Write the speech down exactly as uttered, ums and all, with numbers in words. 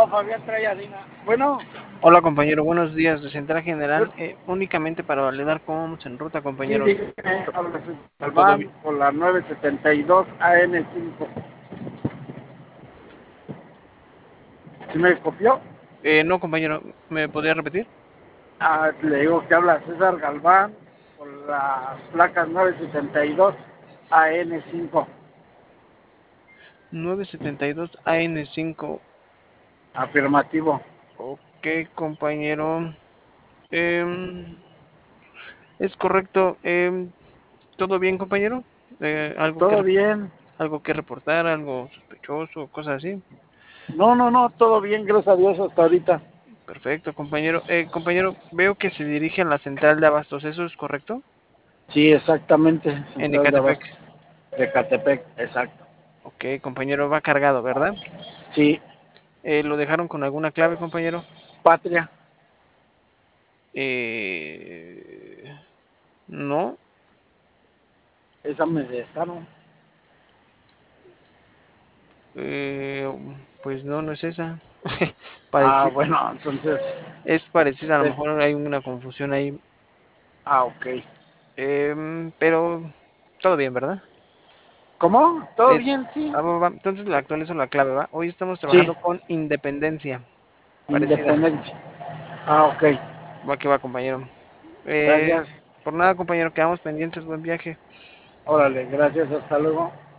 No, Fabián trae harina. Bueno, Hola compañero, buenos días de Central General, bueno, eh, únicamente para validar cómo vamos en ruta sí, compañero. dígame, habla ¿Todo Galván bien? por la nueve setenta y dos A N cinco. ¿Sí me copió? Eh, no compañero, ¿me podría repetir? Ah, le digo que habla César Galván por las placas nueve setenta y dos A N cinco. nueve setenta y dos A N cinco. Afirmativo. Ok compañero, Em, es correcto. Em, ¿todo bien compañero? Eh, ¿algo que, ¿Todo re- bien? algo que reportar, algo sospechoso, cosas así? No, no, no, todo bien, gracias a Dios hasta ahorita. Perfecto compañero. Eh, compañero, veo que se dirige a la central de abastos, ¿eso es correcto? Sí, exactamente, En Central de Ecatepec. Abasto. De Catepec, exacto. Ok compañero, va cargado, ¿verdad? Sí, Eh, ¿lo dejaron con alguna clave compañero? Patria, Eh, no, esa me dejaron. eh, pues no, no es esa. Ah, Pareci- bueno, entonces, es parecida, a lo es, mejor hay una confusión ahí. ah, ok. Em, pero todo bien, ¿verdad? ¿Cómo? ¿Todo Eh, bien? Sí. ah, va, va, entonces le actualizo la clave, ¿va? Hoy estamos Sí, trabajando con Independencia, parecida. Independencia. Ah, ok. Va que va, compañero. Eh, Gracias. por nada, compañero, quedamos pendientes. Buen viaje. Órale, gracias. Hasta luego.